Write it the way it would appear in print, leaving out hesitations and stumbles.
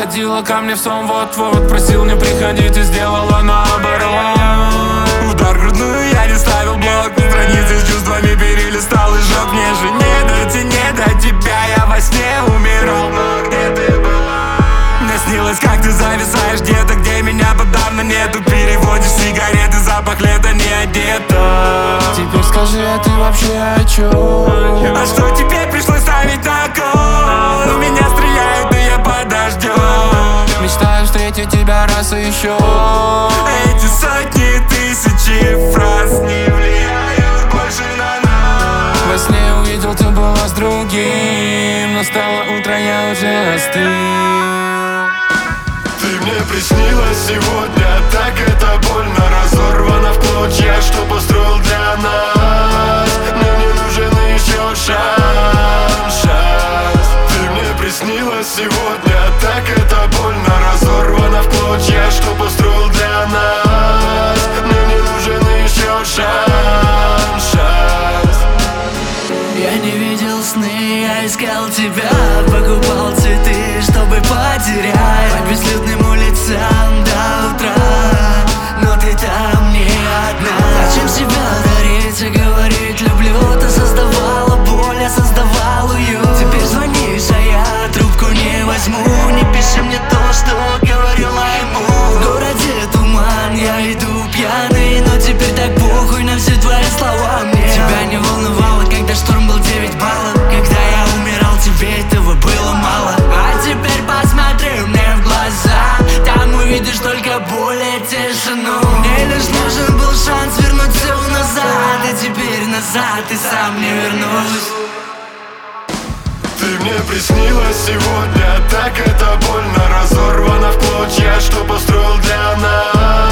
Заходила ко мне в сон вот-вот, просил не приходить и сделала наоборот. Удар в грудную, я не ставил блок, страницы с чувствами перелистал и жёг. Мне же не до тебя, я во сне умирал. Но где ты была? Мне снилось, как ты зависаешь где-то, где меня подавно нету. Переводишь сигареты, запах лета не одета. Теперь скажи, а ты вообще о чём? А что теперь пришлось ставить на кол? У меня стреляют, но я подождём. Мечтаю встретить тебя раз и еще. Эти сотни, тысячи фраз не влияют больше на нас. Во сне увидел, ты была с другим, настало утро, я уже остыл. Ты мне приснилась сегодня, так это больно. Разорвана в клочья, что построил для нас. Мне не нужен еще шанс. Ты мне приснилась сегодня, так это больно. Разорвана в клочья, что построил для нас. Мне не нужен еще шанс. Я не видел сны, я искал тебя. Покупал цветы, чтобы потерять по безлюдным улицам до утра. Но ты там не одна. Зачем себя дарить и говорить люблю? Ты создавала боль, я создавал уют. Теперь звонишь, а я трубку не возьму. Не пиши мне то, что говорила ему. В городе туман, я иду пьяный, но теперь так похуй на все твои слова мне. Тебя не волновало, когда шторм был 9 баллов. Когда я умирал, тебе этого было мало. А теперь посмотри мне в глаза, там увидишь только боль и тишину. Мне лишь нужен был шанс вернуть все назад, и теперь назад и сам не вернусь. Ты мне приснилась сегодня, так это больно. Разорвана в клочья, что построил для нас.